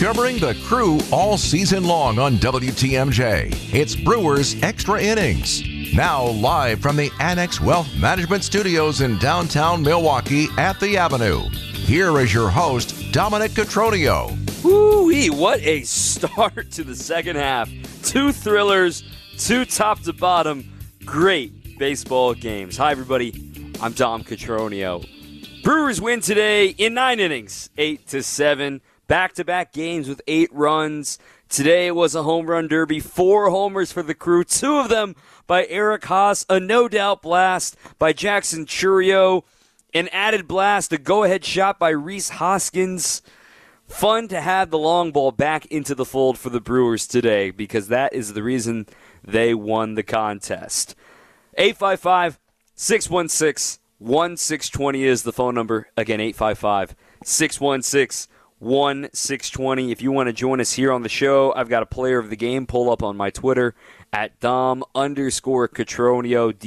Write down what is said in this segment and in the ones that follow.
Covering the Crew all season long on WTMJ. It's Brewers Extra Innings. Now live from the Annex Wealth Management Studios in downtown Milwaukee at the Avenue. Here is your host, Dominic Cotroneo. Woo-wee, what a start to the second half. 2 thrillers, 2 top to bottom, great baseball games. Hi, everybody. I'm Dom Cotroneo. Brewers win today in 9 innings, 8-7. Back-to-back games with 8 runs. Today was a home run derby, 4 homers for the Crew, 2 of them by Eric Haas, a no-doubt blast by Jackson Chourio, an added blast, a go-ahead shot by Rhys Hoskins. Fun to have the long ball back into the fold for the Brewers today because that is the reason they won the contest. 855-616-1620 is the phone number. Again, 855-616-1620. 1620. If you want to join us here on the show, I've got a player of the game pull up on my Twitter at Dom_Cotroneo,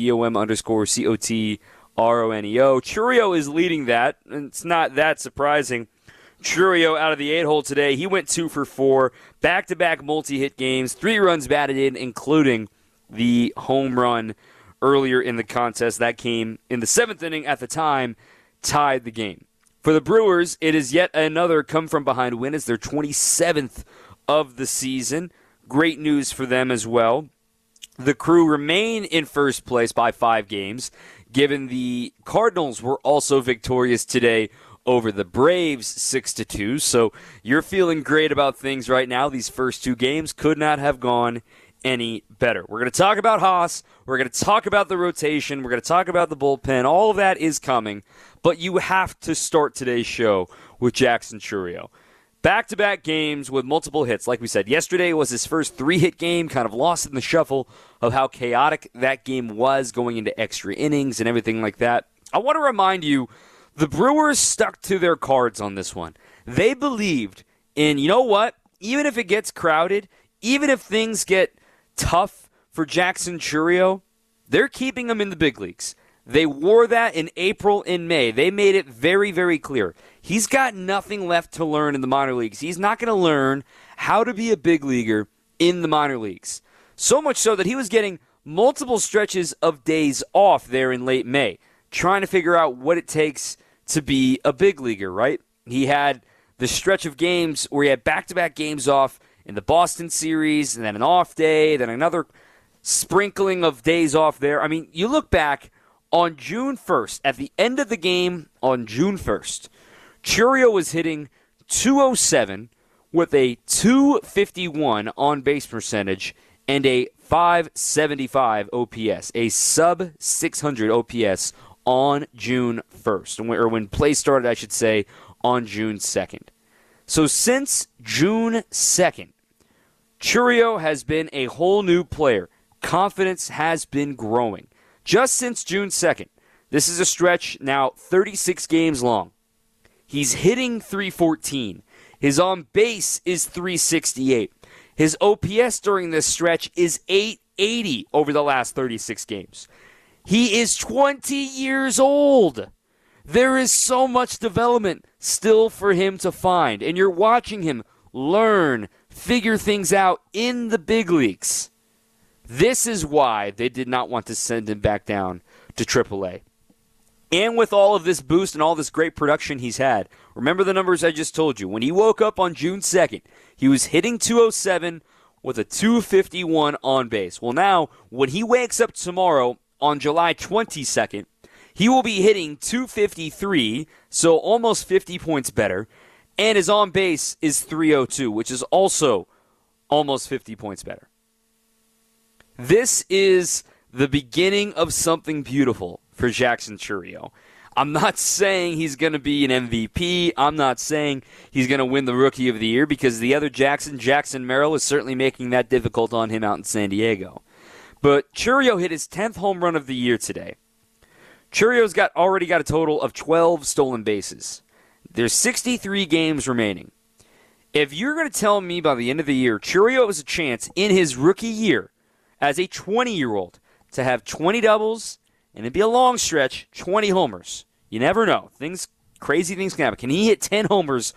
DOM_COTRONEO. Chourio is leading that, and it's not that surprising. Chourio out of the 8-hole today. He went 2 for 4. Back-to-back multi-hit games, 3 runs batted in, including the home run earlier in the contest. That came in the 7th inning at the time, tied the game. For the Brewers, it is yet another come-from-behind win. It's their 27th of the season. Great news for them as well. The Crew remain in first place by 5 games, given the Cardinals were also victorious today over the Braves 6-2. So you're feeling great about things right now. These first 2 games could not have gone any better. We're going to talk about Haas. We're going to talk about the rotation. We're going to talk about the bullpen. All of that is coming. But you have to start today's show with Jackson Chourio. Back-to-back games with multiple hits. Like we said, yesterday was his first 3-hit game, kind of lost in the shuffle of how chaotic that game was going into extra innings and everything like that. I want to remind you, the Brewers stuck to their cards on this one. They believed in, you know what, even if it gets crowded, even if things get tough for Jackson Chourio, they're keeping him in the big leagues. They wore that in April and May. They made it very, very clear. He's got nothing left to learn in the minor leagues. He's not going to learn how to be a big leaguer in the minor leagues. So much so that he was getting multiple stretches of days off there in late May, trying to figure out what it takes to be a big leaguer, right? He had the stretch of games where he had back-to-back games off in the Boston series, and then an off day, then another sprinkling of days off there. I mean, you look back on June 1st, at the end of the game on June 1st, Chourio was hitting .207 with a .251 on-base percentage and a .575 OPS, a sub-600 OPS on June 1st, or when play started, I should say, on June 2nd. So since June 2nd, Chourio has been a whole new player. Confidence has been growing. Just since June 2nd, this is a stretch now 36 games long. He's hitting .314. His on-base is .368. His OPS during this stretch is .880 over the last 36 games. He is 20 years old. There is so much development still for him to find, and you're watching him learn, figure things out in the big leagues. This is why they did not want to send him back down to AAA. And with all of this boost and all this great production he's had, remember the numbers I just told you. When he woke up on June 2nd, he was hitting .207 with a .251 on base. Well, now, when he wakes up tomorrow on July 22nd, he will be hitting .253, so almost 50 points better, and his on base is .302, which is also almost 50 points better. This is the beginning of something beautiful for Jackson Chourio. I'm not saying he's going to be an MVP. I'm not saying he's going to win the Rookie of the Year because the other Jackson Merrill, is certainly making that difficult on him out in San Diego. But Chourio hit his 10th home run of the year today. Chourio's already got a total of 12 stolen bases. There's 63 games remaining. If you're going to tell me by the end of the year, Chourio has a chance in his rookie year as a 20-year-old to have 20 doubles, and it'd be a long stretch, 20 homers. You never know. Crazy things can happen. Can he hit 10 homers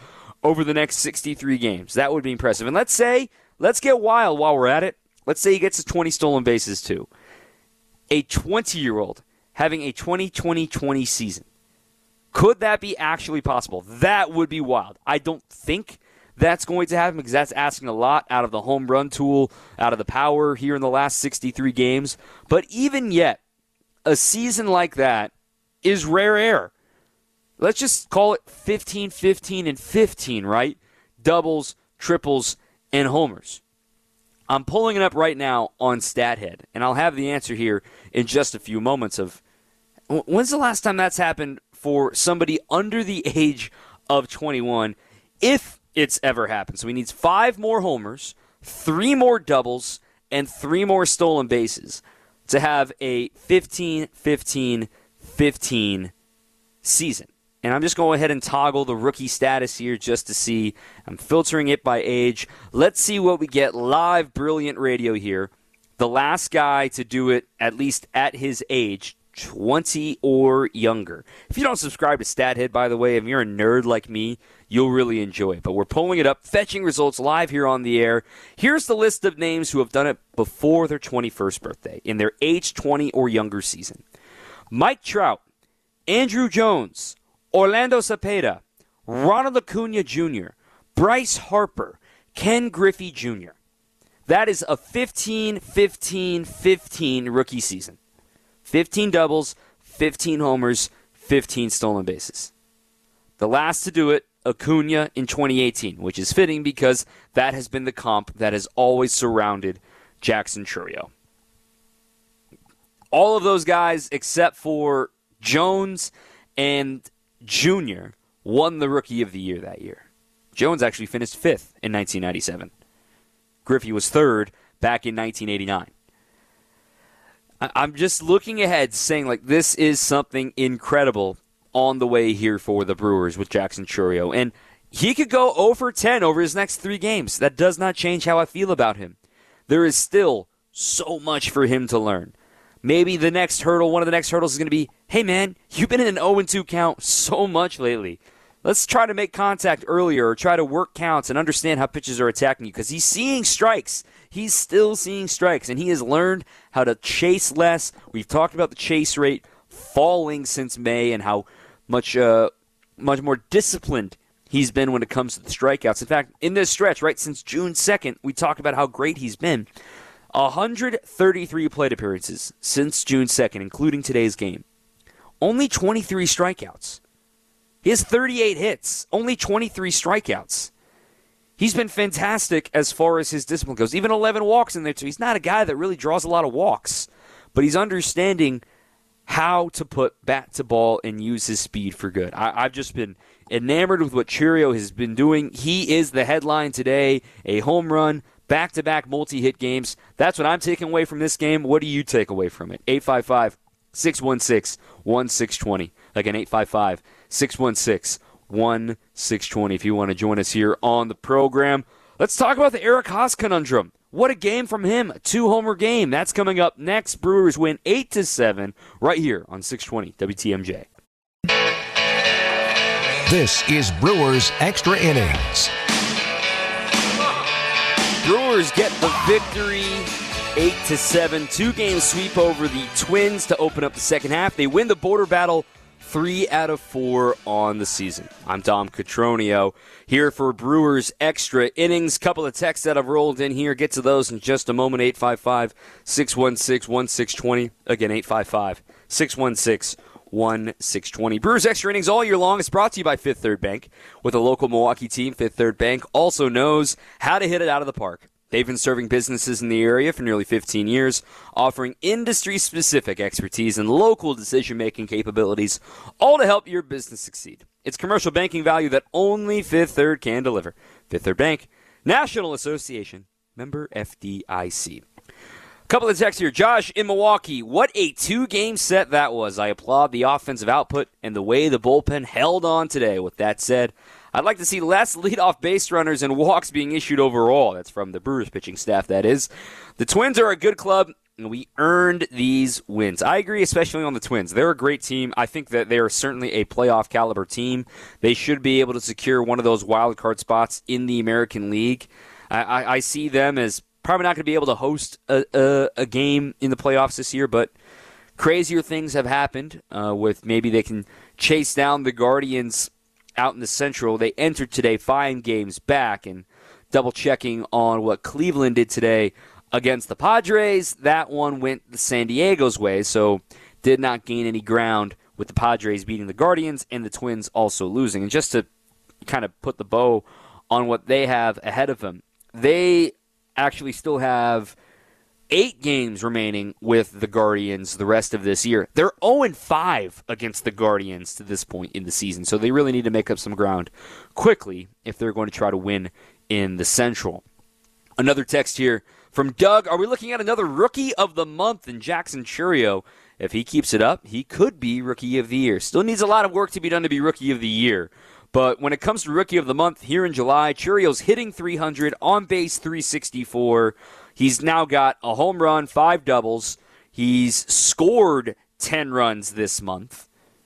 over the next 63 games. That would be impressive. And let's get wild while we're at it. Let's say he gets to 20 stolen bases too. A 20-year-old having a 20-20-20 season. Could that be actually possible? That would be wild. I don't think that's going to happen because that's asking a lot out of the home run tool, out of the power here in the last 63 games. But even yet, a season like that is rare air. Let's just call it 15, 15, and 15, right? Doubles, triples, and homers. I'm pulling it up right now on StatHead, and I'll have the answer here in just a few moments of when's the last time that's happened for somebody under the age of 21, if it's ever happened. So he needs 5 more homers, 3 more doubles, and 3 more stolen bases to have a 15, 15, 15 season. And I'm just going ahead and toggle the rookie status here just to see. I'm filtering it by age. Let's see what we get. Live Brilliant Radio here. The last guy to do it, at least at his age, 20 or younger. If you don't subscribe to StatHead, by the way, if you're a nerd like me, you'll really enjoy it. But we're pulling it up, fetching results live here on the air. Here's the list of names who have done it before their 21st birthday, in their age 20 or younger season. Mike Trout, Andrew Jones, Orlando Cepeda, Ronald Acuna Jr., Bryce Harper, Ken Griffey Jr. That is a 15-15-15 rookie season. 15 doubles, 15 homers, 15 stolen bases. The last to do it, Acuna in 2018, which is fitting because that has been the comp that has always surrounded Jackson Chourio. All of those guys, except for Jones and Jr., won the Rookie of the Year that year. Jones actually finished 5th in 1997. Griffey was 3rd back in 1989. I'm just looking ahead saying, like, this is something incredible on the way here for the Brewers with Jackson Chourio. And he could go 0 for 10 over his next 3 games. That does not change how I feel about him. There is still so much for him to learn. Maybe the next hurdle, one of the next hurdles is going to be, hey, man, you've been in an 0-2 count so much lately. Let's try to make contact earlier or try to work counts and understand how pitches are attacking you because he's seeing strikes. He's still seeing strikes, and he has learned how to chase less. We've talked about the chase rate falling since May and how much more disciplined he's been when it comes to the strikeouts. In fact, in this stretch, right, since June 2nd, we talked about how great he's been. 133 plate appearances since June 2nd, including today's game. Only 23 strikeouts. He has 38 hits, only 23 strikeouts. He's been fantastic as far as his discipline goes. Even 11 walks in there, too. He's not a guy that really draws a lot of walks, but he's understanding how to put bat to ball and use his speed for good. I've just been enamored with what Chourio has been doing. He is the headline today, a home run, back-to-back multi-hit games. That's what I'm taking away from this game. What do you take away from it? 855-616-1620. Again, 855-616-1620 if you want to join us here on the program. Let's talk about the Eric Haas conundrum. What a game from him. A 2-homer game. That's coming up next. Brewers win 8-7 right here on 620 WTMJ. This is Brewers Extra Innings. Brewers get the victory, 8-7, 2-game sweep over the Twins to open up the second half. They win the border battle 3 out of 4 on the season. I'm Dom Cotroneo here for Brewers Extra Innings. Couple of texts that have rolled in here. Get to those in just a moment. 855-616-1620. Again, 855-616-1620. Brewers Extra Innings all year long is brought to you by Fifth Third Bank. With a local Milwaukee team, Fifth Third Bank also knows how to hit it out of the park. They've been serving businesses in the area for nearly 15 years, offering industry-specific expertise and local decision-making capabilities, all to help your business succeed. It's commercial banking value that only Fifth Third can deliver. Fifth Third Bank, National Association, member FDIC. Couple of texts here. Josh in Milwaukee, what a 2-game set that was. I applaud the offensive output and the way the bullpen held on today. With that said, I'd like to see less leadoff base runners and walks being issued overall. That's from the Brewers pitching staff, that is. The Twins are a good club. and we earned these wins. I agree, especially on the Twins. They're a great team. I think that they are certainly a playoff caliber team. They should be able to secure one of those wild card spots in the American League. I see them as probably not going to be able to host a game in the playoffs this year, but crazier things have happened with maybe they can chase down the Guardians out in the Central. They entered today 5 games back, and double-checking on what Cleveland did today against the Padres, that one went the San Diego's way, so did not gain any ground with the Padres beating the Guardians and the Twins also losing. And just to kind of put the bow on what they have ahead of them, they actually still have 8 games remaining with the Guardians the rest of this year. They're 0-5 against the Guardians to this point in the season, so they really need to make up some ground quickly if they're going to try to win in the Central. Another text here from Doug. Are we looking at another Rookie of the Month in Jackson Chourio? If he keeps it up, he could be Rookie of the Year. Still needs a lot of work to be done to be Rookie of the Year. But when it comes to Rookie of the Month here in July, Chourio's hitting 300, on base 364. He's now got a home run, 5 doubles. He's scored 10 runs this month.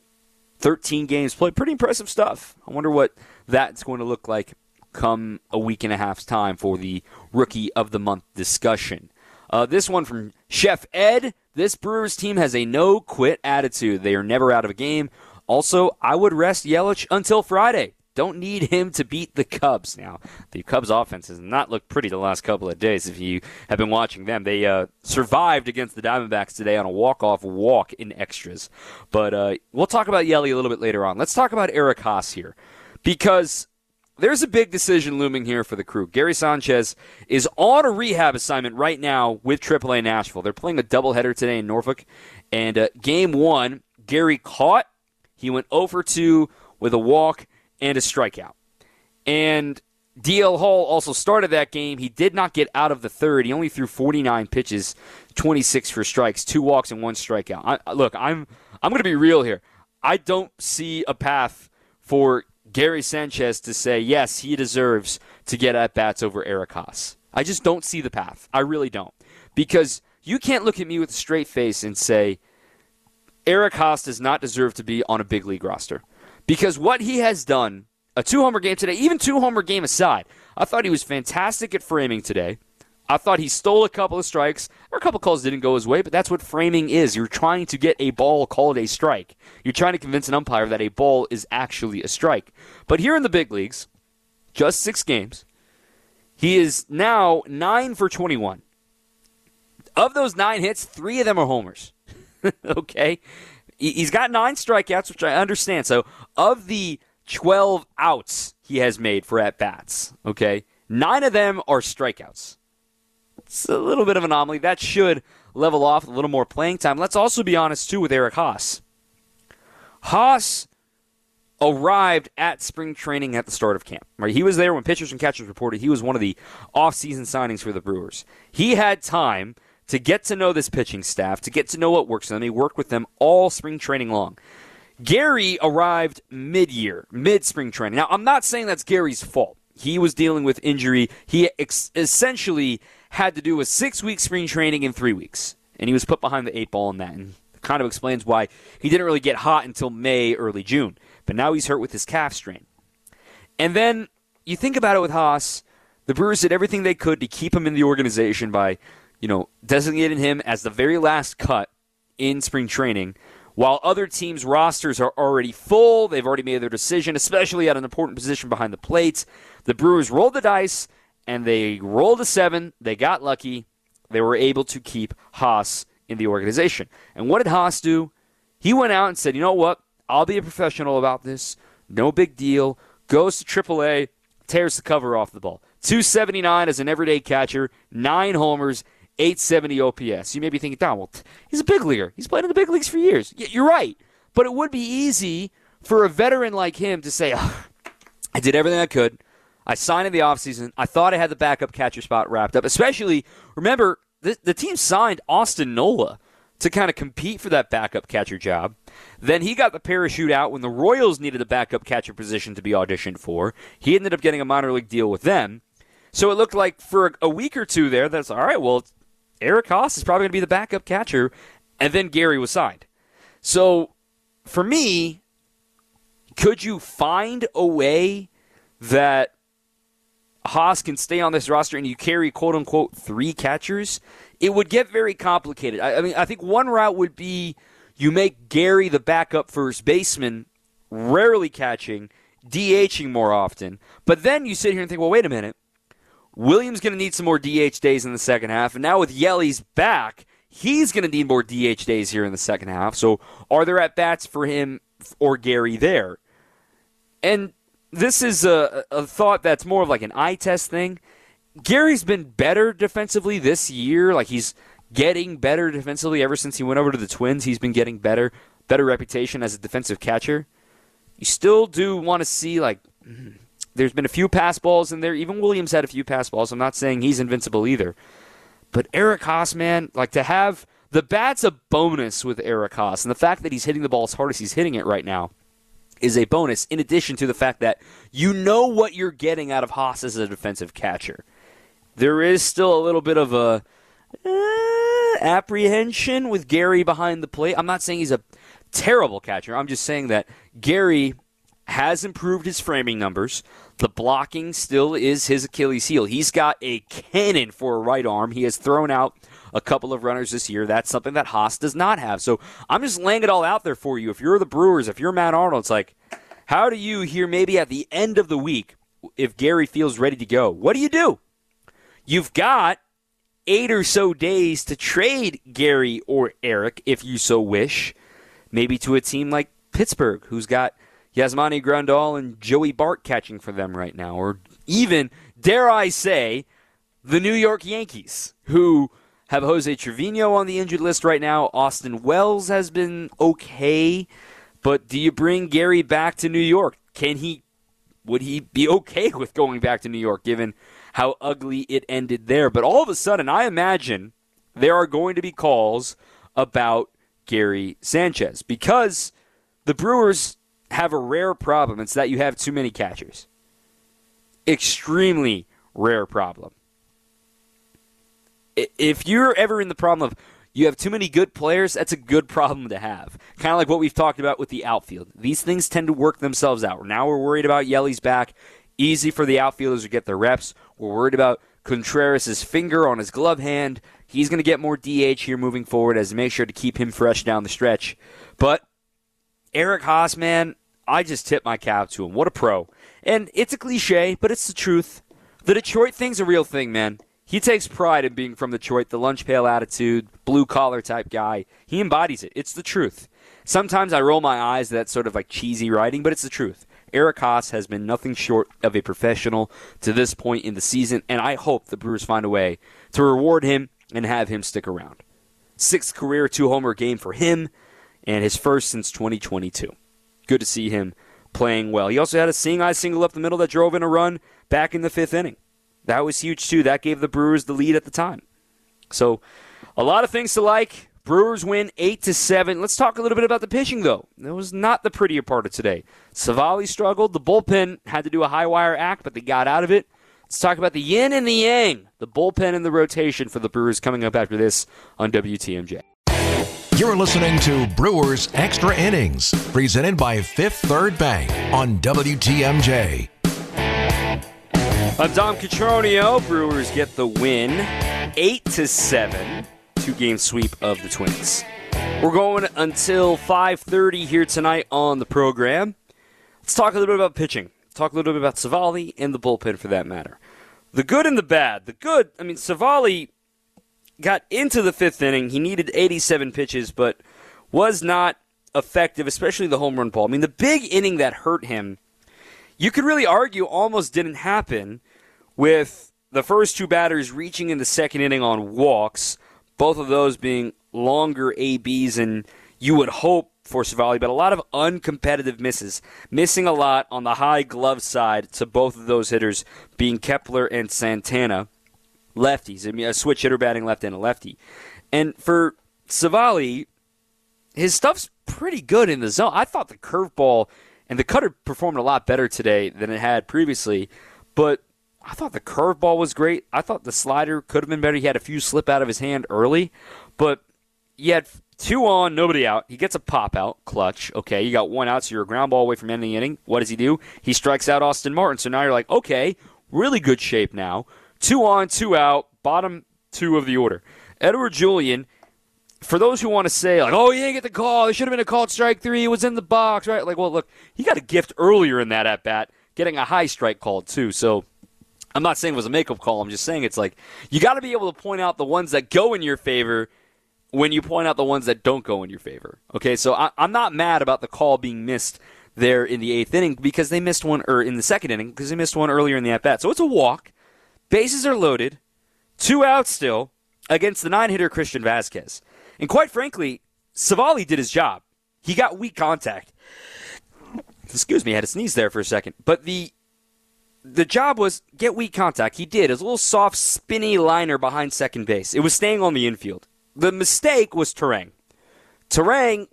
13 games played. Pretty impressive stuff. I wonder what that's going to look like come a week and a half's time for the Rookie of the Month discussion. This one from Chef Ed. This Brewers team has a no-quit attitude. They are never out of a game. Also, I would rest Yelich until Friday. Don't need him to beat the Cubs. Now, the Cubs offense has not looked pretty the last couple of days if you have been watching them. They survived against the Diamondbacks today on a walk-off walk in extras. But we'll talk about Yelly a little bit later on. Let's talk about Eric Haas here, because there's a big decision looming here for the Crew. Gary Sanchez is on a rehab assignment right now with AAA Nashville. They're playing a doubleheader today in Norfolk. And Game 1, Gary caught. He went 0 for 2 with a walk and a strikeout. And DL Hall also started that game. He did not get out of the third. He only threw 49 pitches, 26 for strikes, 2 walks and 1 strikeout. I'm going to be real here. I don't see a path for Gary Sanchez to say, yes, he deserves to get at-bats over Eric Haas. I just don't see the path. I really don't. Because you can't look at me with a straight face and say, Eric Haas does not deserve to be on a big league roster. Because what he has done, a 2-homer game today, even 2-homer game aside, I thought he was fantastic at framing today. I thought he stole a couple of strikes, or a couple calls didn't go his way, but that's what framing is. You're trying to get a ball called a strike. You're trying to convince an umpire that a ball is actually a strike. But here in the big leagues, just 6 games, he is now 9 for 21. Of those 9 hits, 3 of them are homers. Okay? He's got 9 strikeouts, which I understand. So of the 12 outs he has made for at-bats, okay, 9 of them are strikeouts. It's a little bit of an anomaly. That should level off a little more playing time. Let's also be honest, too, with Eric Haas. Haas arrived at spring training at the start of camp. Right? He was there when pitchers and catchers reported. He was one of the off-season signings for the Brewers. He had time to get to know this pitching staff, to get to know what works for them. He worked with them all spring training long. Gary arrived mid-spring training. Now, I'm not saying that's Gary's fault. He was dealing with injury. He essentially had to do a 6-week spring training in 3 weeks, and he was put behind the 8 ball in that, and it kind of explains why he didn't really get hot until May, early June. But now he's hurt with his calf strain. And then you think about it with Haas, the Brewers did everything they could to keep him in the organization by designating him as the very last cut in spring training, while other teams' rosters are already full. They've already made their decision, especially at an important position behind the plate. The Brewers rolled the dice, and they rolled a 7. They got lucky. They were able to keep Haas in the organization. And what did Haas do? He went out and said, you know what? I'll be a professional about this. No big deal. Goes to AAA, tears the cover off the ball. 279 as an everyday catcher, 9 homers, 870 OPS. You may be thinking, well, he's a big leaguer. He's played in the big leagues for years. You're right. But it would be easy for a veteran like him to say, I did everything I could. I signed in the offseason. I thought I had the backup catcher spot wrapped up. Especially, remember, the team signed Austin Nola to kind of compete for that backup catcher job. Then he got the parachute out when the Royals needed a backup catcher position to be auditioned for. He ended up getting a minor league deal with them. So it looked like for a week or two there, that's all right, well, Eric Haas is probably going to be the backup catcher, and then Gary was signed. So, for me, could you find a way that Haas can stay on this roster and you carry, quote-unquote, 3 catchers? It would get very complicated. I think one route would be you make Gary the backup first baseman, rarely catching, DHing more often. But then you sit here and think, well, wait a minute. Williams going to need some more DH days in the second half. And now with Yelly's back, he's going to need more DH days here in the second half. So are there at-bats for him or Gary there? And this is a thought that's more of like an eye test thing. Gary's been better defensively this year. Like, he's getting better defensively ever since he went over to the Twins. He's been getting better reputation as a defensive catcher. You still do want to see, like, there's been a few pass balls in there. Even Williams had a few pass balls. I'm not saying he's invincible either. But Eric Haas, man, like, to have the bat's a bonus with Eric Haas. And the fact that he's hitting the ball as hard as he's hitting it right now is a bonus, in addition to the fact that you know what you're getting out of Haas as a defensive catcher. There is still a little bit of a apprehension with Gary behind the plate. I'm not saying he's a terrible catcher. I'm just saying that Gary has improved his framing numbers. The blocking still is his Achilles heel. He's got a cannon for a right arm. He has thrown out a couple of runners this year. That's something that Haas does not have. So I'm just laying it all out there for you. If you're the Brewers, if you're Matt Arnold, it's like, how do you here maybe at the end of the week, if Gary feels ready to go, what do? You've got 8 or so days to trade Gary or Eric, if you so wish, maybe to a team like Pittsburgh, who's got Yasmani Grandal and Joey Bart catching for them right now, or even, dare I say, the New York Yankees, who have Jose Trevino on the injured list right now. Austin Wells has been okay, but do you bring Gary back to New York? Would he be okay with going back to New York, given how ugly it ended there? But all of a sudden, I imagine there are going to be calls about Gary Sanchez, because the Brewers have a rare problem. It's that you have too many catchers. Extremely rare problem. If you're ever in the problem of you have too many good players, that's a good problem to have. Kind of like what we've talked about with the outfield. These things tend to work themselves out. Now we're worried about Yelly's back. Easy for the outfielders to get their reps. We're worried about Contreras' finger on his glove hand. He's going to get more DH here moving forward as to make sure to keep him fresh down the stretch. But Eric Haas, man, I just tip my cap to him. What a pro. And it's a cliche, but it's the truth. The Detroit thing's a real thing, man. He takes pride in being from Detroit, the lunch pail attitude, blue-collar type guy. He embodies it. It's the truth. Sometimes I roll my eyes at that sort of like cheesy writing, but it's the truth. Eric Haas has been nothing short of a professional to this point in the season, and I hope the Brewers find a way to reward him and have him stick around. 6th career 2-homer game for him, and his first since 2022. Good to see him playing well. He also had a seeing-eye single up the middle that drove in a run back in the 5th inning. That was huge, too. That gave the Brewers the lead at the time. So, a lot of things to like. Brewers win 8-7. Let's talk a little bit about the pitching, though. That was not the prettier part of today. Savali struggled. The bullpen had to do a high-wire act, but they got out of it. Let's talk about the yin and the yang, the bullpen and the rotation for the Brewers coming up after this on WTMJ. You're listening to Brewers Extra Innings, presented by Fifth Third Bank on WTMJ. I'm Dom Cotroneo. Brewers get the win, 8-7, 2-game sweep of the Twins. We're going until 5:30 here tonight on the program. Let's talk a little bit about pitching. Talk a little bit about Savali and the bullpen for that matter. The good and the bad. The good, Savali got into the 5th inning. He needed 87 pitches, but was not effective, especially the home run ball. The big inning that hurt him, you could really argue almost didn't happen, with the first 2 batters reaching in the 2nd inning on walks, both of those being longer ABs, and you would hope for Savali, but a lot of uncompetitive misses. Missing a lot on the high glove side to both of those hitters being Kepler and Santana, lefties. A switch hitter batting left and a lefty. And for Savali, his stuff's pretty good in the zone. I thought the curveball and the cutter performed a lot better today than it had previously, but I thought the curveball was great. I thought the slider could have been better. He had a few slip out of his hand early, but he had 2 on, nobody out. He gets a pop out, clutch. Okay, you got 1 out, so you're a ground ball away from ending the inning. What does he do? He strikes out Austin Martin. So now you're like, okay, really good shape now. 2 on, 2 out, bottom 2 of the order. Edouard Julien, for those who want to say, like, oh, he didn't get the call. It should have been a called strike 3. It was in the box, right? Like, well, look, he got a gift earlier in that at-bat, getting a high strike called too. So I'm not saying it was a makeup call. I'm just saying it's like you got to be able to point out the ones that go in your favor when you point out the ones that don't go in your favor. Okay, so I'm not mad about the call being missed there in the 8th inning because they missed one, or in the 2nd inning because they missed one earlier in the at-bat. So it's a walk. Bases are loaded. 2 outs still against the 9-hitter Christian Vasquez. And quite frankly, Civale did his job. He got weak contact. Excuse me, I had to sneeze there for a second. But the job was get weak contact. He did. It was a little soft, spinny liner behind second base. It was staying on the infield. The mistake was Turang. Turang,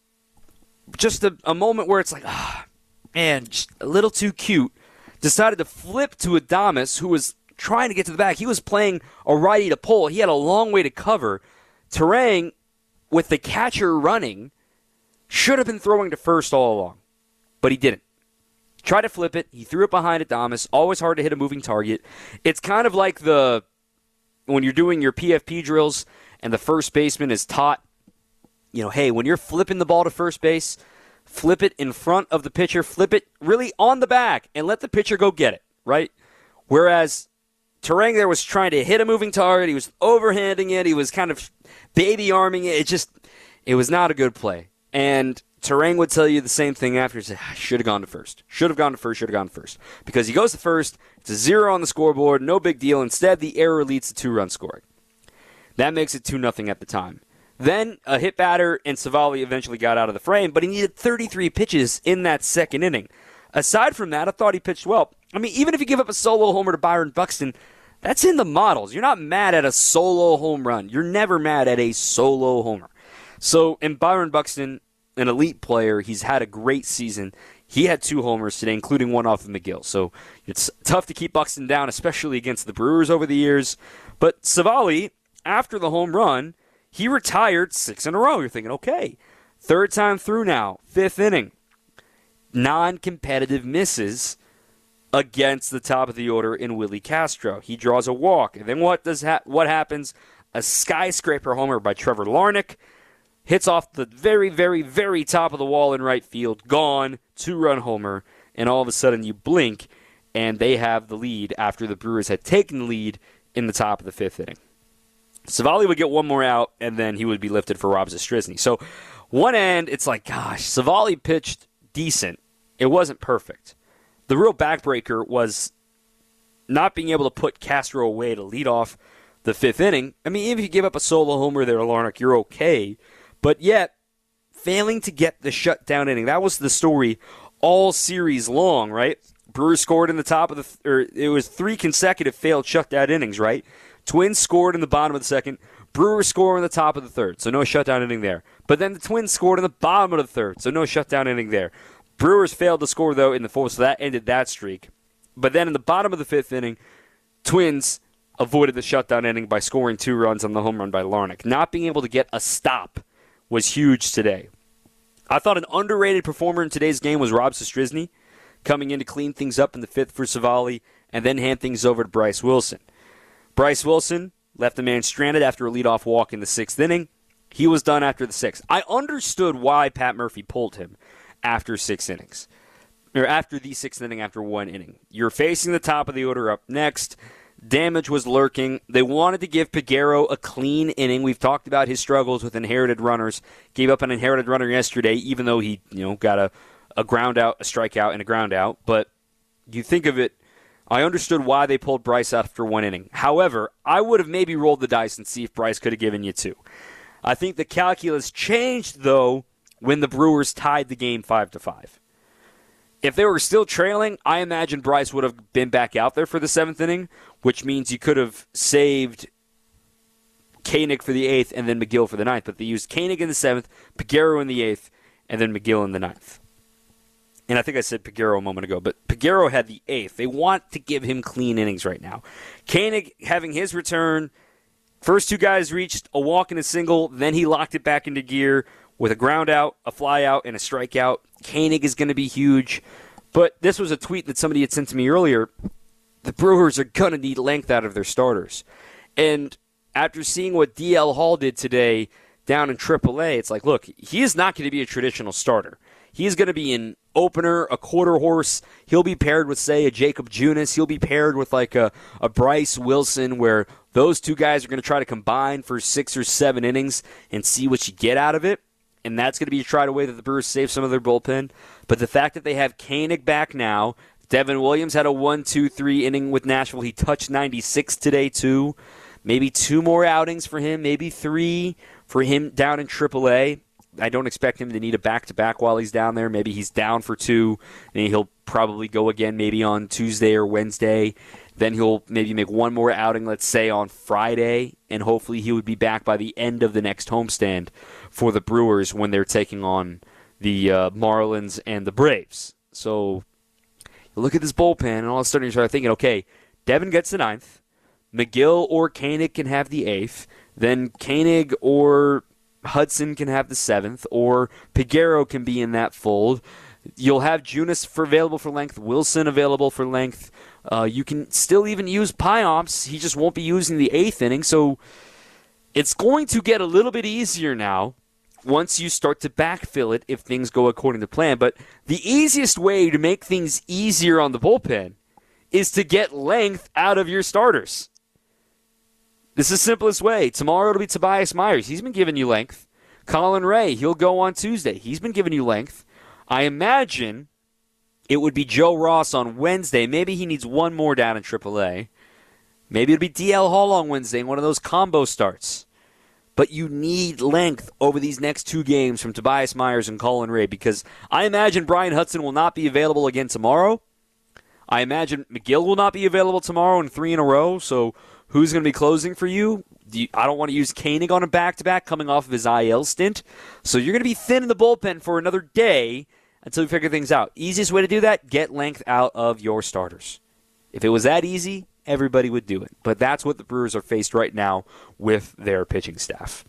just a moment where it's like, man, just a little too cute, decided to flip to Adames, who was trying to get to the back. He was playing a righty to pull. He had a long way to cover. Turang, with the catcher running, should have been throwing to first all along, but he didn't. Tried to flip it. He threw it behind Adames. Always hard to hit a moving target. It's kind of like when you're doing your PFP drills and the first baseman is taught, hey, when you're flipping the ball to first base, flip it in front of the pitcher, flip it really on the back, and let the pitcher go get it, right? Whereas Turang there was trying to hit a moving target. He was overhanding it. He was kind of baby arming it. It was not a good play. And Turang would tell you the same thing after. He said, should have gone to first. Should have gone to first. Should have gone to first. Because he goes to first. It's a 0 on the scoreboard. No big deal. Instead, the error leads to 2-run scoring. That makes it 2-0 at the time. Then a hit batter, and Civale eventually got out of the frame, but he needed 33 pitches in that 2nd inning. Aside from that, I thought he pitched well. I mean, even if you give up a solo homer to Byron Buxton, that's in the models. You're not mad at a solo home run. You're never mad at a solo homer. So, and Byron Buxton, an elite player, he's had a great season. He had 2 homers today, including one off of McGill. So it's tough to keep Buxton down, especially against the Brewers over the years. But Civale, after the home run, he retired 6 in a row. You're thinking, okay, 3rd time through now, 5th inning. Non-competitive misses against the top of the order in Willie Castro. He draws a walk. And then what happens? A skyscraper homer by Trevor Larnach. Hits off the very, very, very top of the wall in right field. Gone. 2-run homer. And all of a sudden you blink, and they have the lead after the Brewers had taken the lead in the top of the 5th inning. Civale would get one more out, and then he would be lifted for Rob Zastryzny. So one end, it's like, gosh, Civale pitched decent. It wasn't perfect. The real backbreaker was not being able to put Castro away to lead off the 5th inning. I mean, even if you give up a solo homer there, Larnach, you're okay. But yet, failing to get the shutdown inning. That was the story all series long, right? Brewers scored in the top of it was 3 consecutive failed shutdown innings, right? Twins scored in the bottom of the 2nd. Brewers score in the top of the 3rd, so no shutdown inning there. But then the Twins scored in the bottom of the 3rd, so no shutdown inning there. Brewers failed to score, though, in the 4th, so that ended that streak. But then in the bottom of the 5th inning, Twins avoided the shutdown inning by scoring 2 runs on the home run by Larnach. Not being able to get a stop was huge today. I thought an underrated performer in today's game was Rob Zastryzny, coming in to clean things up in the 5th for Civale, and then hand things over to Bryce Wilson. Bryce Wilson left the man stranded after a leadoff walk in the 6th inning. He was done after the 6th. I understood why Pat Murphy pulled him after 6 innings. Or after the 6th inning, after 1 inning. You're facing the top of the order up next. Damage was lurking. They wanted to give Peguero a clean inning. We've talked about his struggles with inherited runners. Gave up an inherited runner yesterday, even though he got a ground out, a strikeout, and a ground out. But you think of it, I understood why they pulled Bryce out after 1 inning. However, I would have maybe rolled the dice and see if Bryce could have given you 2. I think the calculus changed, though, when the Brewers tied the game 5-5. If they were still trailing, I imagine Bryce would have been back out there for the 7th inning, which means you could have saved Koenig for the 8th and then McGill for the 9th. But they used Koenig in the 7th, Peguero in the 8th, and then McGill in the 9th. And I think I said Peguero a moment ago, but Peguero had the 8th. They want to give him clean innings right now. Koenig having his return. First 2 guys reached a walk and a single. Then he locked it back into gear with a ground out, a fly out, and a strikeout. Koenig is going to be huge. But this was a tweet that somebody had sent to me earlier. The Brewers are going to need length out of their starters. And after seeing what DL Hall did today down in AAA, it's like, look, he is not going to be a traditional starter. He is going to be an opener, a quarter horse. He'll be paired with, say, a Jacob Junis. He'll be paired with like a Bryce Wilson, where those 2 guys are going to try to combine for 6 or 7 innings and see what you get out of it. And that's going to be a try to way that the Brewers save some of their bullpen. But the fact that they have Koenig back now, Devin Williams had a 1-2-3 inning with Nashville. He touched 96 today, too. Maybe 2 more outings for him, maybe 3 for him down in AAA. I don't expect him to need a back-to-back while he's down there. Maybe he's down for 2, and he'll probably go again maybe on Tuesday or Wednesday. Then he'll maybe make 1 more outing, let's say, on Friday, and hopefully he would be back by the end of the next homestand for the Brewers when they're taking on the Marlins and the Braves. So you look at this bullpen, and all of a sudden you start thinking, okay, Devin gets the 9th. McGill or Koenig can have the 8th. Then Koenig or Hudson can have the 7th, or Peguero can be in that fold. You'll have Junis available for length, Wilson available for length. You can still even use Payamps. He just won't be using the 8th inning. So it's going to get a little bit easier now once you start to backfill it if things go according to plan. But the easiest way to make things easier on the bullpen is to get length out of your starters. This is the simplest way. Tomorrow it'll be Tobias Myers. He's been giving you length. Colin Ray, he'll go on Tuesday. He's been giving you length. I imagine it would be Joe Ross on Wednesday. Maybe he needs 1 more down in AAA. Maybe it'll be DL Hall on Wednesday in one of those combo starts. But you need length over these next 2 games from Tobias Myers and Colin Ray, because I imagine Brian Hudson will not be available again tomorrow. I imagine McGill will not be available tomorrow in 3 in a row, so who's going to be closing for you? I don't want to use Koenig on a back-to-back coming off of his IL stint. So you're going to be thin in the bullpen for another day until we figure things out. Easiest way to do that, get length out of your starters. If it was that easy, everybody would do it. But that's what the Brewers are faced right now with their pitching staff.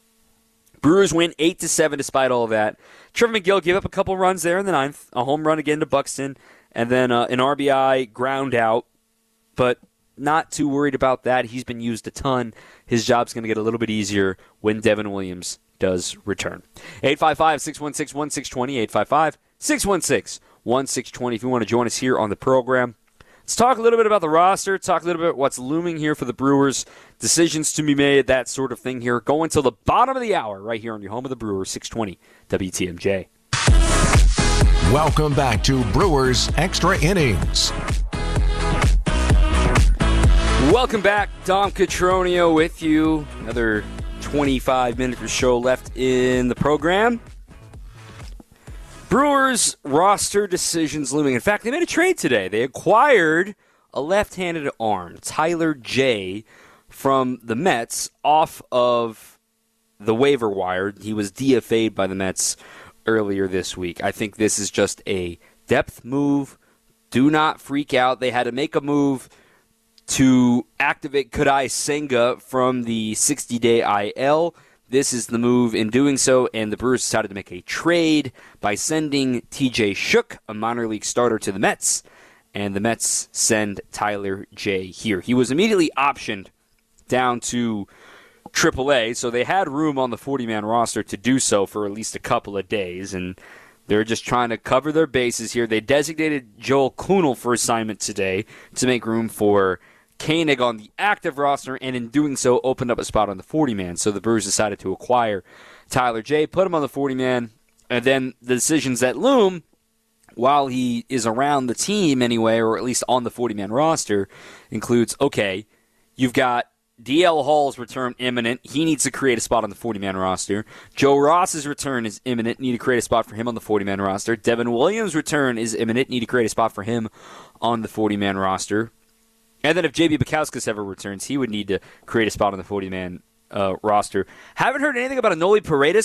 Brewers win 8-7 despite all of that. Trevor McGill gave up a couple runs there in the 9th, a home run again to Buxton, and then an RBI ground out. But not too worried about that. He's been used a ton. His job's going to get a little bit easier when Devin Williams does return. 855-616-1620, 855-616-1620 if you want to join us here on the program. Let's talk a little bit about the roster, talk a little bit about what's looming here for the Brewers, decisions to be made, that sort of thing here. Going till the bottom of the hour right here on your home of the Brewers, 620 WTMJ. Welcome back to Brewers Extra Innings. Welcome back. Dom Cotroneo with you. Another 25 minutes or so left in the program. Brewers roster decisions looming. In fact, they made a trade today. They acquired a left-handed arm, Tyler Jay, from the Mets off of the waiver wire. He was DFA'd by the Mets earlier this week. I think this is just a depth move. Do not freak out. They had to make a move to activate Kodai Senga from the 60-day IL. This is the move in doing so, and the Brewers decided to make a trade by sending TJ Shook, a minor league starter, to the Mets, and the Mets send Tyler Jay here. He was immediately optioned down to AAA, so they had room on the 40-man roster to do so for at least a couple of days, and they're just trying to cover their bases here. They designated Joel Kuhnel for assignment today to make room for Koenig on the active roster, and in doing so, opened up a spot on the 40-man. So the Brewers decided to acquire Tyler Jay, put him on the 40-man, and then the decisions that loom, while he is around the team anyway, or at least on the 40-man roster, includes, okay, you've got DL Hall's return imminent. He needs to create a spot on the 40-man roster. Joe Ross's return is imminent. Need to create a spot for him on the 40-man roster. Devin Williams' return is imminent. Need to create a spot for him on the 40-man roster. And then if J.B. Bukowskis ever returns, he would need to create a spot on the 40-man roster. Haven't heard anything about Anoli Paredes.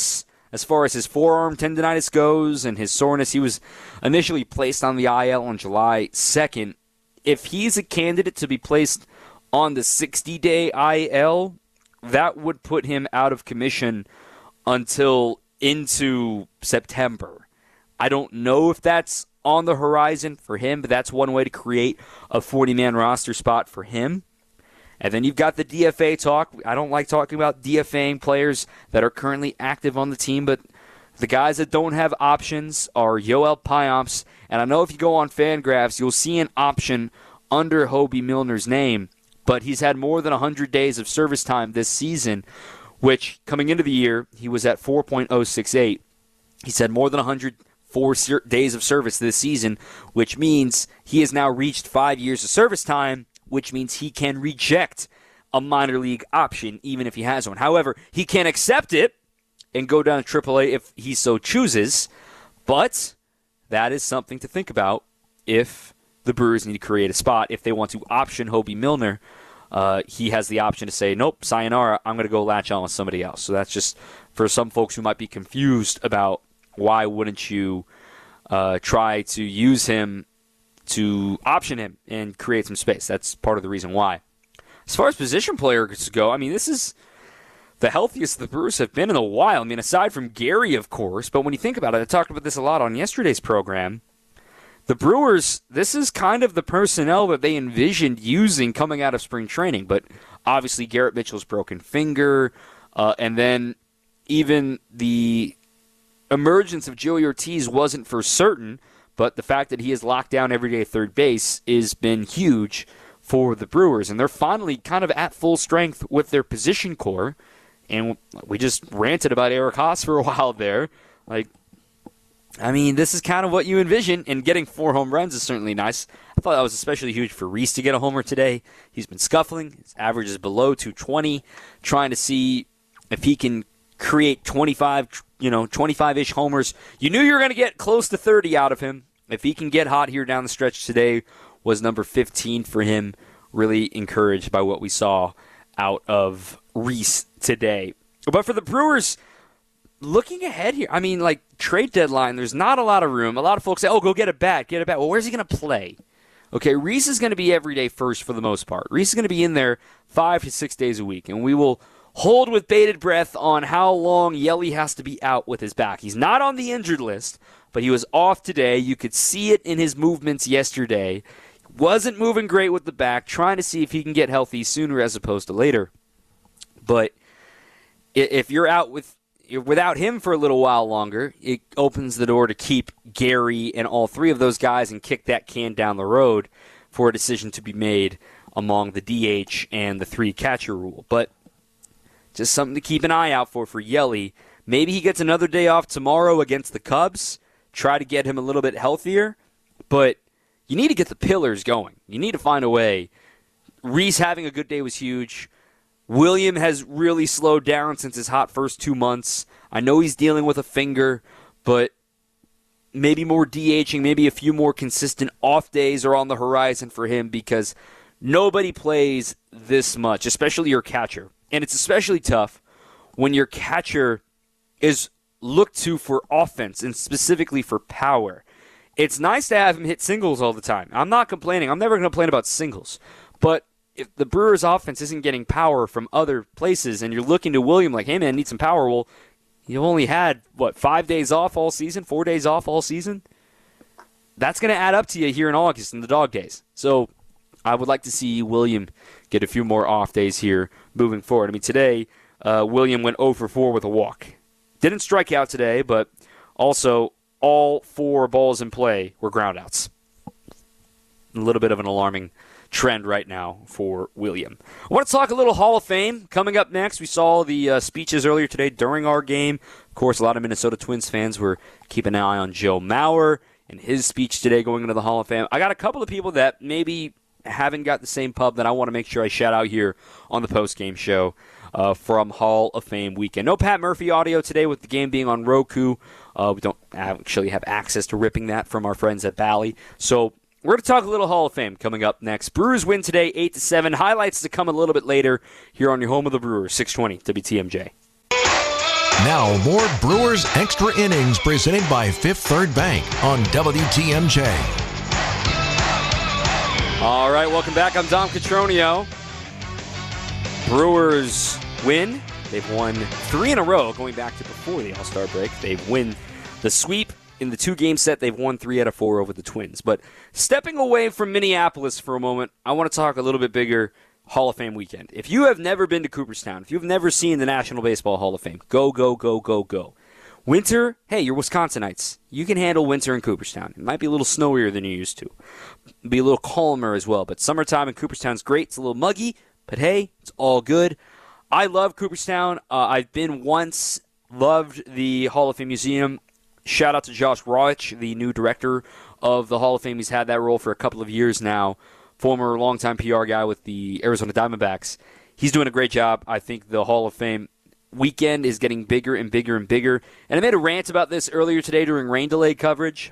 as far as his forearm tendonitis goes and his soreness. He was initially placed on the IL on July 2nd. If he's a candidate to be placed on the 60-day IL, that would put him out of commission until into September. I don't know if that's on the horizon for him, but that's one way to create a 40-man roster spot for him. And then you've got the DFA talk. I don't like talking about DFAing players that are currently active on the team, but the guys that don't have options are Yoel Payamps. And I know if you go on Fangraphs, you'll see an option under Hobie Milner's name, but he's had more than 100 days of service time this season, which coming into the year, he was at 4.068. He's had more than 104 days of service this season, which means he has now reached 5 years of service time, which means he can reject a minor league option even if he has one. However, he can accept it and go down to AAA if he so chooses, but that is something to think about if the Brewers need to create a spot. If they want to option Hobie Milner, he has the option to say, nope, sayonara, I'm going to go latch on with somebody else. So that's just for some folks who might be confused about why wouldn't you try to use him to option him and create some space. That's part of the reason why. As far as position players go, I mean, this is the healthiest the Brewers have been in a while. I mean, aside from Gary, of course, but when you think about it, I talked about this a lot on yesterday's program. The Brewers, this is kind of the personnel that they envisioned using coming out of spring training, but obviously Garrett Mitchell's broken finger, and then even the emergence of Joey Ortiz wasn't for certain, but the fact that he is locked down every day at third base has been huge for the Brewers. And they're finally kind of at full strength with their position core. And we just ranted about Eric Haas for a while there. This is kind of what you envision. And getting 4 home runs is certainly nice. I thought that was especially huge for Rhys to get a homer today. He's been scuffling. His average is below 220. Trying to see if he can create 25-ish homers. You knew you were going to get close to 30 out of him. If he can get hot here down the stretch today, was number 15 for him. Really encouraged by what we saw out of Rhys today. But for the Brewers, looking ahead here, trade deadline, there's not a lot of room. A lot of folks say, go get a bat. Well, where's he going to play? Okay, Rhys is going to be everyday first for the most part. Rhys is going to be in there 5 to 6 days a week, and we will hold with bated breath on how long Yelly has to be out with his back. He's not on the injured list, but he was off today. You could see it in his movements yesterday. Wasn't moving great with the back, trying to see if he can get healthy sooner as opposed to later. But if you're out without him for a little while longer, it opens the door to keep Gary and all 3 of those guys and kick that can down the road for a decision to be made among the DH and the 3 catcher rule. But just something to keep an eye out for Yelly. Maybe he gets another day off tomorrow against the Cubs. Try to get him a little bit healthier. But you need to get the pillars going. You need to find a way. Rhys having a good day was huge. William has really slowed down since his hot first 2 months. I know he's dealing with a finger, but maybe more DHing, maybe a few more consistent off days are on the horizon for him because nobody plays this much, especially your catcher. And it's especially tough when your catcher is looked to for offense and specifically for power. It's nice to have him hit singles all the time. I'm not complaining. I'm never going to complain about singles. But if the Brewers' offense isn't getting power from other places and you're looking to William like, hey, man, need some power, well, you've only had, 5 days off all season, 4 days off all season? That's going to add up to you here in August in the dog days. So I would like to see William get a few more off days here moving forward. Today, William went 0 for 4 with a walk. Didn't strike out today, but also all 4 balls in play were groundouts. A little bit of an alarming trend right now for William. I want to talk a little Hall of Fame coming up next. We saw the speeches earlier today during our game. Of course, a lot of Minnesota Twins fans were keeping an eye on Joe Mauer and his speech today going into the Hall of Fame. I got a couple of people that maybe haven't got the same pub that I want to make sure I shout out here on the post-game show from Hall of Fame weekend. No Pat Murphy audio today with the game being on Roku. We don't actually have access to ripping that from our friends at Bally. So we're going to talk a little Hall of Fame coming up next. Brewers win today 8-7. Highlights to come a little bit later here on your home of the Brewers, 620 WTMJ. Now, more Brewers Extra Innings presented by Fifth Third Bank on WTMJ. All right, welcome back. I'm Dom Cotroneo. Brewers win. They've won 3 in a row going back to before the All-Star break. They've won the sweep in the 2-game set. They've won 3 out of 4 over the Twins. But stepping away from Minneapolis for a moment, I want to talk a little bit bigger Hall of Fame weekend. If you have never been to Cooperstown, if you've never seen the National Baseball Hall of Fame, go, go, go, go, go. Winter, hey, you're Wisconsinites. You can handle winter in Cooperstown. It might be a little snowier than you used to. Be a little calmer as well. But summertime in Cooperstown's great. It's a little muggy, but hey, it's all good. I love Cooperstown. I've been once, loved the Hall of Fame Museum. Shout out to Josh Rawitch, the new director of the Hall of Fame. He's had that role for a couple of years now. Former longtime PR guy with the Arizona Diamondbacks. He's doing a great job. I think the Hall of Fame weekend is getting bigger and bigger and bigger. And I made a rant about this earlier today during rain delay coverage.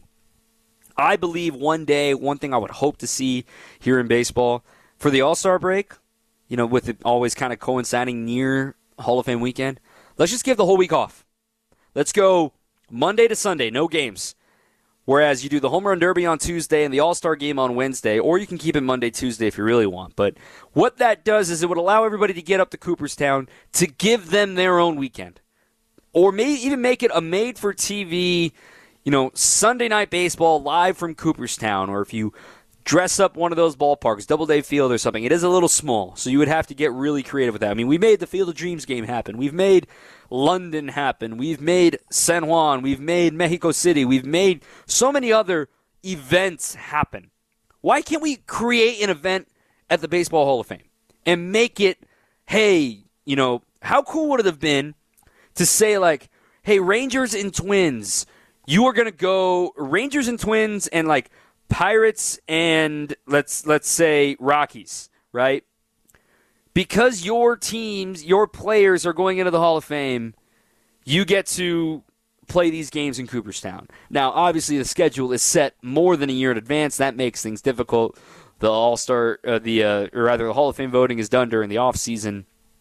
I believe one day, one thing I would hope to see here in baseball for the All-Star break, you know, with it always kind of coinciding near Hall of Fame weekend, let's just give the whole week off. Let's go Monday to Sunday, no games. Whereas you do the Home Run Derby on Tuesday and the All-Star Game on Wednesday, or you can keep it Monday, Tuesday if you really want. But what that does is it would allow everybody to get up to Cooperstown to give them their own weekend. Or maybe even make it a made-for-TV, you know, Sunday Night Baseball live from Cooperstown. Or if you dress up one of those ballparks, Doubleday Field or something, it is a little small, so you would have to get really creative with that. I mean, we made the Field of Dreams game happen. We've made London happen. We've made San Juan. We've made Mexico City. We've made so many other events happen. Why can't we create an event at the Baseball Hall of Fame and make it, hey, you know, how cool would it have been to say, like, hey, Rangers and Twins, you are going to go Rangers and Twins and, like, Pirates and, let's say, Rockies, right? Because your teams, your players are going into the Hall of Fame, you get to play these games in Cooperstown. Now, obviously, the schedule is set more than a year in advance. That makes things difficult. The All-Star, the Hall of Fame voting is done during the off season.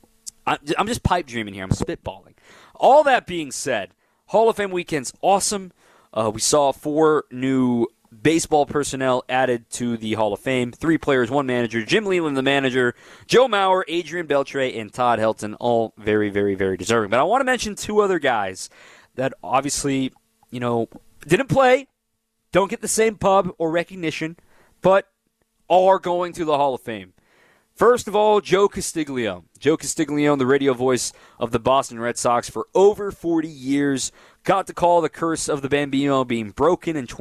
I'm just pipe dreaming here. I'm spitballing. All that being said, Hall of Fame weekend's awesome. We saw 4 new baseball personnel added to the Hall of Fame. 3 players, 1 manager. Jim Leyland, the manager. Joe Mauer, Adrian Beltre, and Todd Helton, all very, very, very deserving. But I want to mention 2 other guys that obviously, you know, didn't play, don't get the same pub or recognition, but are going to the Hall of Fame. First of all, Joe Castiglione. Joe Castiglione, the radio voice of the Boston Red Sox for over 40 years. Got to call the curse of the Bambino being broken in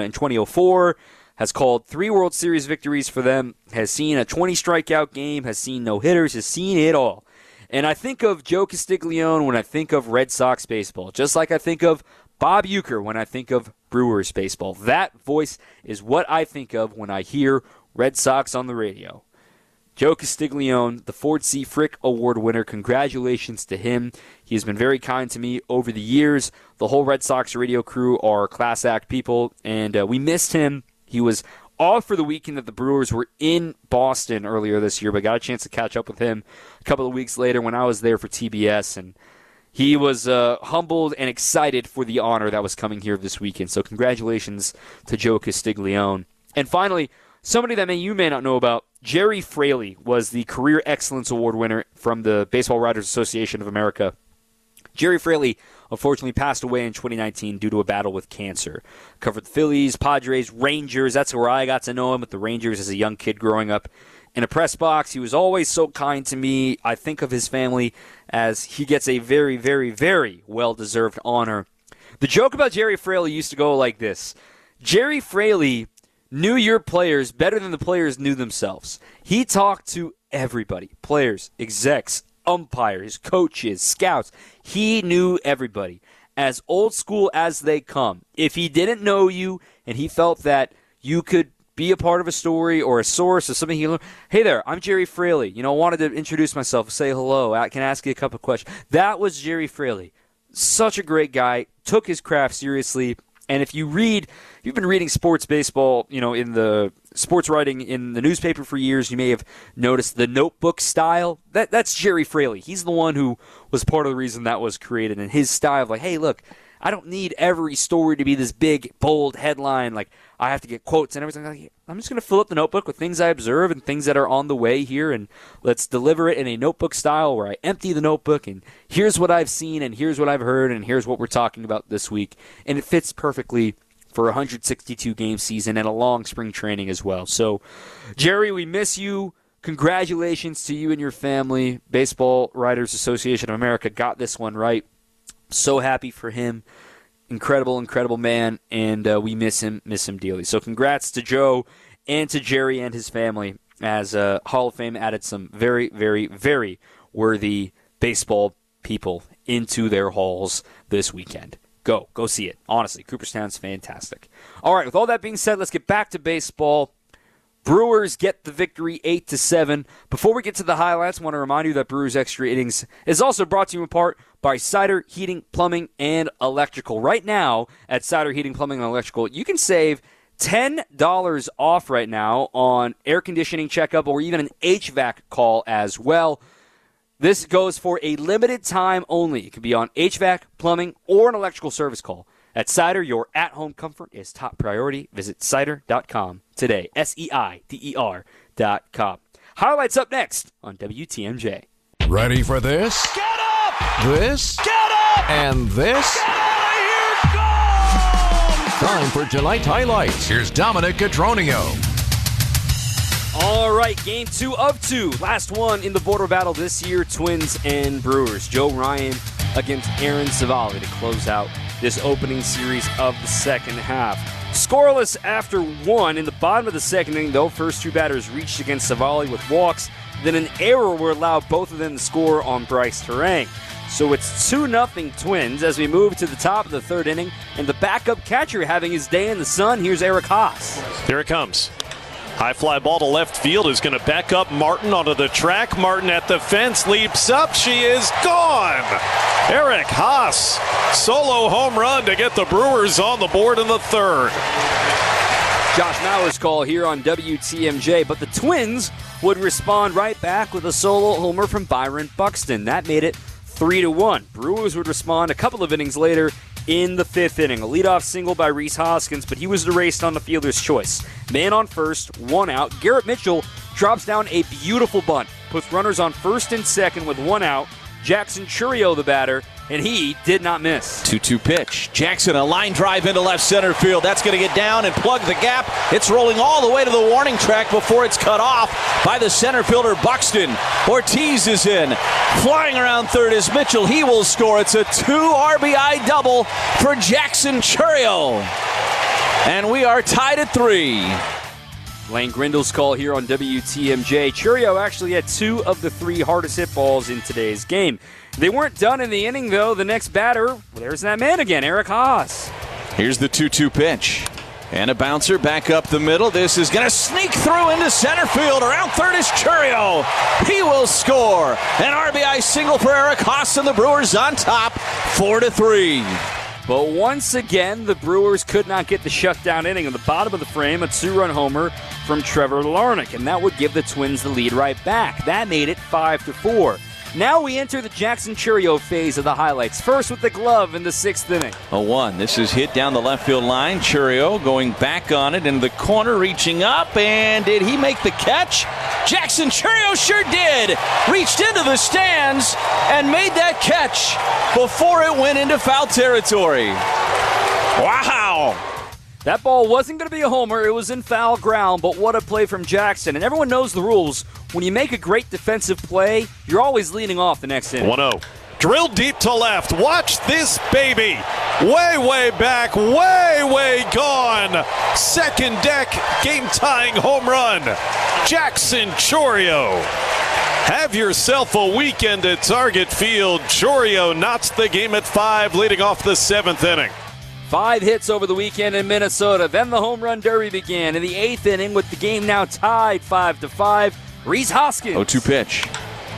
2004. Has called 3 World Series victories for them. Has seen a 20 strikeout game. Has seen no hitters. Has seen it all. And I think of Joe Castiglione when I think of Red Sox baseball. Just like I think of Bob Uecker when I think of Brewers baseball. That voice is what I think of when I hear Red Sox on the radio. Joe Castiglione, the Ford C. Frick Award winner, congratulations to him. He has been very kind to me over the years. The whole Red Sox radio crew are class act people, and we missed him. He was off for the weekend that the Brewers were in Boston earlier this year, but got a chance to catch up with him a couple of weeks later when I was there for TBS, and he was humbled and excited for the honor that was coming here this weekend. So congratulations to Joe Castiglione. And finally, somebody that you may not know about, Jerry Fraley was the Career Excellence Award winner from the Baseball Writers Association of America. Jerry Fraley unfortunately passed away in 2019 due to a battle with cancer. Covered the Phillies, Padres, Rangers. That's where I got to know him, with the Rangers as a young kid growing up in a press box. He was always so kind to me. I think of his family as he gets a very, very, very well-deserved honor. The joke about Jerry Fraley used to go like this. Jerry Fraley knew your players better than the players knew themselves. He talked to everybody, players, execs, umpires, coaches, scouts. He knew everybody, as old school as they come. If he didn't know you and he felt that you could be a part of a story or a source or something he learned, hey there, I'm Jerry Fraley. You know, I wanted to introduce myself, say hello, I can ask you a couple questions. That was Jerry Fraley. Such a great guy, took his craft seriously. And if you've been reading sports baseball, in the sports writing in the newspaper for years, you may have noticed the notebook style. That's Jerry Fraley. He's the one who was part of the reason that was created. And his style of hey, look, I don't need every story to be this big, bold headline. I have to get quotes and everything. I'm just going to fill up the notebook with things I observe and things that are on the way here, and let's deliver it in a notebook style where I empty the notebook, and here's what I've seen, and here's what I've heard, and here's what we're talking about this week. And it fits perfectly for a 162-game season and a long spring training as well. So, Jerry, we miss you. Congratulations to you and your family. Baseball Writers Association of America got this one right. So happy for him. Incredible man, and we miss him dearly. So congrats to Joe and to Jerry and his family, as Hall of Fame added some very, very, very worthy baseball people into their halls this weekend. Go see it. Honestly, Cooperstown's fantastic. All right, with all that being said, let's get back to baseball. Brewers get the victory 8-7. Before we get to the highlights, I want to remind you that Brewers Extra Innings is also brought to you in part by Cider Heating, Plumbing, and Electrical. Right now, at Cider Heating, Plumbing, and Electrical, you can save $10 off right now on air conditioning checkup or even an HVAC call as well. This goes for a limited time only. It can be on HVAC, plumbing, or an electrical service call. At Cider, your at-home comfort is top priority. Visit cider.com today. SEIDER.com. Highlights up next on WTMJ. Ready for this? Get up! This? Get up! And this? Get out of here! Go! Time for tonight's highlights. Here's Dominic Cotroneo. All right, game 2 of 2. Last one in the border battle this year, Twins and Brewers. Joe Ryan against Aaron Civale to close out this opening series of the second half. Scoreless after 1 in the bottom of the second inning, though. First 2 batters reached against Civale with walks. Then an error will allow both of them to score on Bryce Terang. So it's 2-0 Twins as we move to the top of the third inning. And the backup catcher having his day in the sun. Here's Eric Haas. Here it comes. High fly ball to left field is going to back up Martin onto the track. Martin at the fence, leaps up. She is gone. Eric Haas, solo home run to get the Brewers on the board in the third. Josh Mauer's call here on WTMJ, but the Twins would respond right back with a solo homer from Byron Buxton. That made it 3-1. Brewers would respond a couple of innings later in the fifth inning. A leadoff single by Rhys Hoskins, but he was erased on the fielder's choice. Man on first, 1 out. Garrett Mitchell drops down a beautiful bunt, puts runners on first and second with 1 out. Jackson Chourio, the batter, and he did not miss. 2-2 pitch. Jackson, a line drive into left center field. That's going to get down and plug the gap. It's rolling all the way to the warning track before it's cut off by the center fielder Buxton. Ortiz is in. Flying around third is Mitchell. He will score. It's a 2 RBI double for Jackson Chourio. And we are tied at 3. Lane Grindle's call here on WTMJ. Chourio actually had 2 of the 3 hardest hit balls in today's game. They weren't done in the inning, though. The next batter, there's that man again, Eric Haas. Here's the 2-2 pitch. And a bouncer back up the middle. This is going to sneak through into center field. Around third is Chourio. He will score. An RBI single for Eric Haas, and the Brewers on top, 4-3. But once again, the Brewers could not get the shutdown inning. In the bottom of the frame, a 2-run homer from Trevor Larnach, and that would give the Twins the lead right back. That made it 5-4. Now we enter the Jackson Chourio phase of the highlights. First with the glove in the 6th inning. 0-1. This is hit down the left field line. Chourio going back on it in the corner, reaching up, and did he make the catch? Jackson Chourio sure did. Reached into the stands and made that catch before it went into foul territory. Wow. That ball wasn't going to be a homer. It was in foul ground, but what a play from Jackson. And everyone knows the rules. When you make a great defensive play, you're always leading off the next inning. 1-0. Drilled deep to left. Watch this baby. Way back. Way gone. Second deck. Game-tying home run. Jackson Chourio. Have yourself a weekend at Target Field. Chourio knots the game at 5, leading off the 7th inning. 5 hits over the weekend in Minnesota. Then the home run derby began in the 8th inning with the game now tied 5-5. Rhys Hoskins. 0-2 pitch.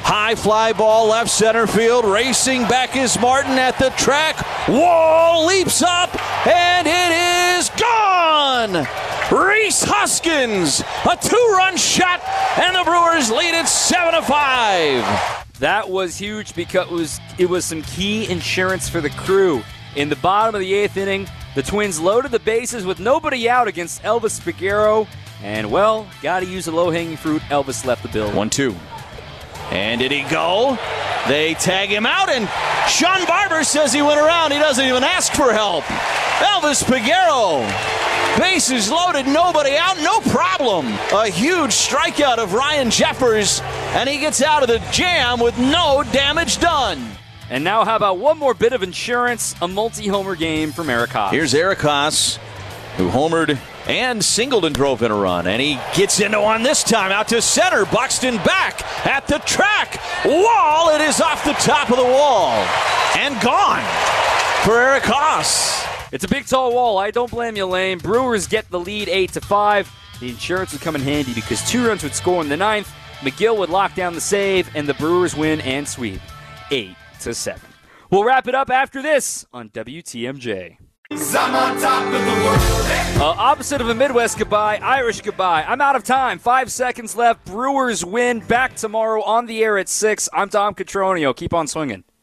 High fly ball left center field. Racing back is Martin at the track. Wall leaps up, and it is gone! Rhys Hoskins, a 2-run shot, and the Brewers lead it 7-5. That was huge because it was some key insurance for the Crew. In the bottom of the 8th inning, the Twins loaded the bases with nobody out against Elvis Figueroa, and, well, got to use the low-hanging fruit. Elvis left the building. 1-2. And did he go? They tag him out, and Sean Barber says he went around. He doesn't even ask for help. Elvis Figueroa, bases loaded, nobody out, no problem. A huge strikeout of Ryan Jeffers, and he gets out of the jam with no damage done. And now how about one more bit of insurance, a multi-homer game from Eric Haas. Here's Eric Haas, who homered and singled and drove in a run. And he gets into one this time, out to center. Buxton back at the track. Wall, it is off the top of the wall. And gone for Eric Haas. It's a big, tall wall. I don't blame you, Lane. Brewers get the lead 8-5. The insurance would come in handy because 2 runs would score in the 9th. McGill would lock down the save, and the Brewers win and sweep 8-7. We'll wrap it up after this on WTMJ. I'm on top of the world. Opposite of a Midwest goodbye, Irish goodbye. I'm out of time. 5 seconds left. Brewers win. Back tomorrow on the air at 6. I'm Tom Cotroneo. Keep on swinging.